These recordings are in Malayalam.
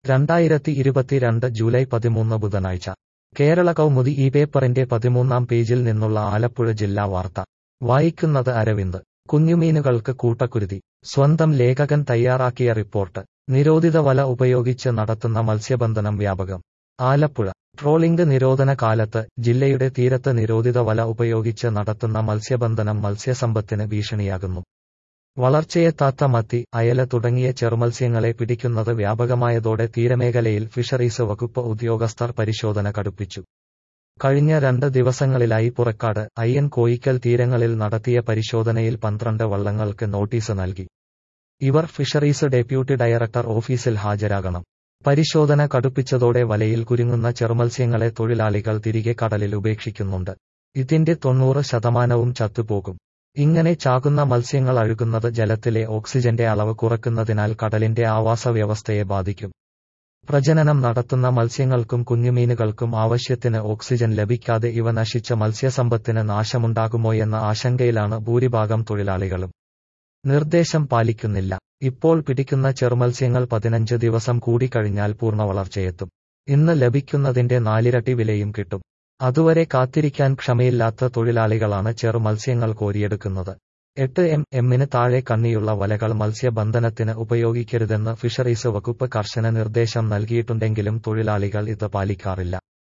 2022 ജൂലൈ 13 ബുധനാഴ്ച കേരള കൗമുദി ഈ പേപ്പറിന്റെ 13-ാം പേജിൽ നിന്നുള്ള ആലപ്പുഴ ജില്ലാ വാർത്ത വായിക്കുന്നത് അരവിന്ദ്. കുഞ്ഞുമീനുകൾക്ക് കൂട്ടക്കുരുതി. സ്വന്തം ലേഖകൻ തയ്യാറാക്കിയ റിപ്പോർട്ട്. നിരോധിത വല ഉപയോഗിച്ച് നടത്തുന്ന മത്സ്യബന്ധനം വ്യാപകം. ആലപ്പുഴ. ട്രോളിംഗ് നിരോധന കാലത്ത് ജില്ലയുടെ തീരത്ത് നിരോധിത വല ഉപയോഗിച്ച് നടത്തുന്ന മത്സ്യബന്ധനം മത്സ്യസമ്പത്തിന് ഭീഷണിയാകുന്നു. വളർച്ചയെത്താത്ത മത്തി, അയല തുടങ്ങിയ ചെറുമത്സ്യങ്ങളെ പിടിക്കുന്നത് വ്യാപകമായതോടെ തീരമേഖലയിൽ ഫിഷറീസ് വകുപ്പ് ഉദ്യോഗസ്ഥർ പരിശോധന കടുപ്പിച്ചു. കഴിഞ്ഞ 2 ദിവസങ്ങളിലായി പുറക്കാട്, അയ്യൻ കോയിക്കൽ തീരങ്ങളിൽ നടത്തിയ പരിശോധനയിൽ 12 വള്ളങ്ങൾക്ക് നോട്ടീസ് നൽകി. ഇവർ ഫിഷറീസ് ഡെപ്യൂട്ടി ഡയറക്ടർ ഓഫീസിൽ ഹാജരാകണം. പരിശോധന കടുപ്പിച്ചതോടെ വലയിൽ കുരുങ്ങുന്ന ചെറുമത്സ്യങ്ങളെ തൊഴിലാളികൾ തിരികെ കടലിൽ ഉപേക്ഷിക്കുന്നുണ്ട്. ഇതിന്റെ 90% ചത്തുപോകും. ഇങ്ങനെ ചാകുന്ന മത്സ്യങ്ങൾ അഴുകുന്നത് ജലത്തിലെ ഓക്സിജന്റെ അളവ് കുറയ്ക്കുന്നതിനാൽ കടലിന്റെ ആവാസവ്യവസ്ഥയെ ബാധിക്കും. പ്രജനനം നടത്തുന്ന മത്സ്യങ്ങൾക്കും കുഞ്ഞുമീനുകൾക്കും ആവശ്യത്തിന് ഓക്സിജൻ ലഭിക്കാതെ ഇവ നശിച്ച മത്സ്യസമ്പത്തിന് നാശമുണ്ടാകുമോയെന്ന ആശങ്കയിലാണ് ഭൂരിഭാഗം തൊഴിലാളികളും. നിർദ്ദേശം പാലിക്കുന്നില്ല. ഇപ്പോൾ പിടിക്കുന്ന ചെറുമത്സ്യങ്ങൾ 15 ദിവസം കൂടി കഴിഞ്ഞാൽ പൂർണ്ണ വളർച്ചയെത്തും. ഇന്ന് ലഭിക്കുന്നതിന്റെ 4 ഇരട്ടി വിലയും കിട്ടും. അതുവരെ കാത്തിരിക്കാൻ ക്ഷമയില്ലാത്ത തൊഴിലാളികളാണ് ചെറുമത്സ്യങ്ങൾ കോരിയെടുക്കുന്നത്. 8 mm താഴെ കണ്ണിയുള്ള വലകൾ മത്സ്യബന്ധനത്തിന് ഉപയോഗിക്കരുതെന്ന് ഫിഷറീസ് വകുപ്പ് കർശന നിർദ്ദേശം നൽകിയിട്ടുണ്ടെങ്കിലും തൊഴിലാളികൾ ഇത് പാലിക്കാറില്ല.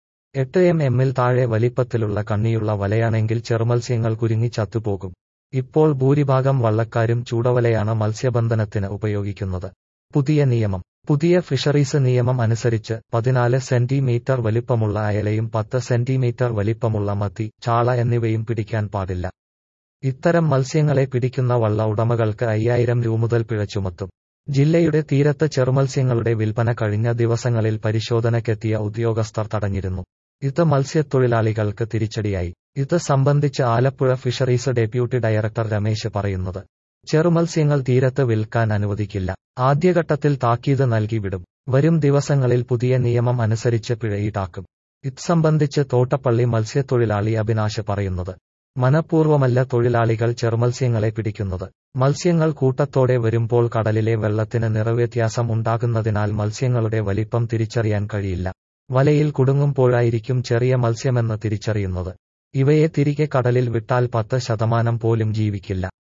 8 mm താഴെ വലിപ്പത്തിലുള്ള കണ്ണിയുള്ള വലയാണെങ്കിൽ ചെറുമത്സ്യങ്ങൾ കുരുങ്ങി ചത്തുപോകും. ഇപ്പോൾ ഭൂരിഭാഗം വള്ളക്കാരും ചൂടവലയാണ് മത്സ്യബന്ധനത്തിന് ഉപയോഗിക്കുന്നത്. പുതിയ നിയമം. പുതിയ ഫിഷറീസ് നിയമം അനുസരിച്ച് 14 സെന്റിമീറ്റർ വലിപ്പമുള്ള അയലയും 10 സെന്റിമീറ്റർ വലിപ്പമുള്ള മത്തി, ചാള എന്നിവയും പിടിക്കാൻ പാടില്ല. ഇത്തരം മത്സ്യങ്ങളെ പിടിക്കുന്ന വള്ള ഉടമകൾക്ക് 5000 രൂപ മുതൽ പിഴ ചുമത്തും. ജില്ലയുടെ തീരത്ത് ചെറുമത്സ്യങ്ങളുടെ വിൽപ്പന കഴിഞ്ഞ ദിവസങ്ങളിൽ പരിശോധനയ്ക്കെത്തിയ ഉദ്യോഗസ്ഥർ തടഞ്ഞിരുന്നു. ഇത് മത്സ്യത്തൊഴിലാളികൾക്ക് തിരിച്ചടിയായി. ഇത് സംബന്ധിച്ച് Alappuzha fisheries deputy director Ramesh പറയുന്നത്. ചെറുമത്സ്യങ്ങൾ തീരത്ത് വിൽക്കാൻ അനുവദിക്കില്ല. ആദ്യഘട്ടത്തിൽ താക്കീത് നൽകി വിടും. വരും ദിവസങ്ങളിൽ പുതിയ നിയമം അനുസരിച്ച് പിഴ ഈടാക്കും. ഇത് സംബന്ധിച്ച് തോട്ടപ്പള്ളി മത്സ്യത്തൊഴിലാളി അഭിനാശ് പറയുന്നത്. മനഃപൂർവ്വമല്ല തൊഴിലാളികൾ ചെറുമത്സ്യങ്ങളെ പിടിക്കുന്നത്. മത്സ്യങ്ങൾ കൂട്ടത്തോടെ വരുമ്പോൾ കടലിലെ വെള്ളത്തിന് നിറവ്യത്യാസം ഉണ്ടാകുന്നതിനാൽ മത്സ്യങ്ങളുടെ വലിപ്പം തിരിച്ചറിയാൻ കഴിയില്ല. വലയിൽ കുടുങ്ങുമ്പോഴായിരിക്കും ചെറിയ മത്സ്യമെന്ന് തിരിച്ചറിയുന്നത്. ഇവയെ തിരികെ കടലിൽ വിട്ടാൽ 10% പോലും ജീവിക്കില്ല.